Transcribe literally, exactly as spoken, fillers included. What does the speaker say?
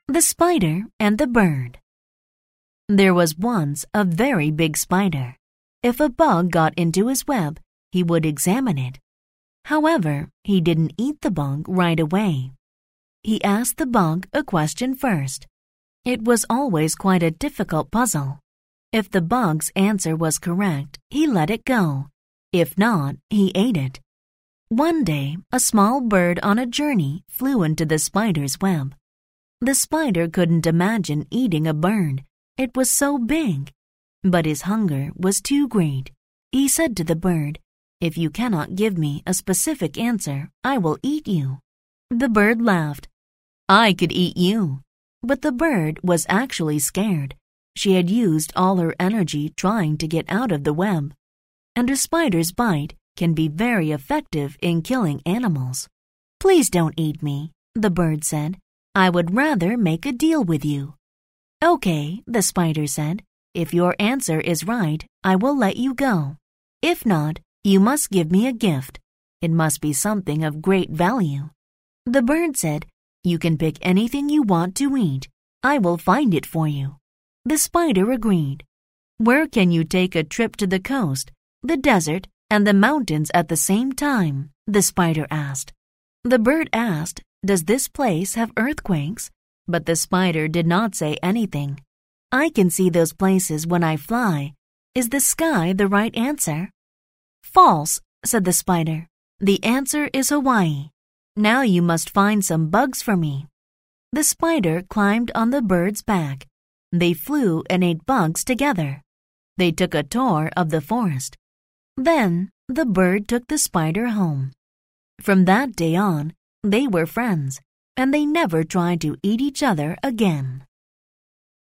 The Spider and the Bird. There was once a very big spider. If a bug got into his web, he would examine it. However, he didn't eat the bug right away. He asked the bug a question first. It was always quite a difficult puzzle. If the bug's answer was correct, he let it go. If not, he ate it. One day, a small bird on a journey flew into the spider's web. The spider couldn't imagine eating a bird. It was so big. But his hunger was too great. He said to the bird, "If you cannot give me a specific answer, I will eat you." The bird laughed. "I could eat you." But the bird was actually scared. She had used all her energy trying to get out of the web. And a spider's bite can be very effective in killing animals. "Please don't eat me," the bird said. "I would rather make a deal with you." "Okay," the spider said. "If your answer is right, I will let you go. If not, you must give me a gift. It must be something of great value." The bird said, "You can pick anything you want to eat. I will find it for you." The spider agreed. "Where can you take a trip to the coast, the desert, and the mountains at the same time?" the spider asked. The bird asked, "Does this place have earthquakes?" But the spider did not say anything. "I can see those places when I fly. Is the sky the right answer?" "False," said the spider. "The answer is Hawaii. Now you must find some bugs for me." The spider climbed on the bird's back. They flew and ate bugs together. They took a tour of the forest. Then the bird took the spider home. From that day on, they were friends, and they never tried to eat each other again.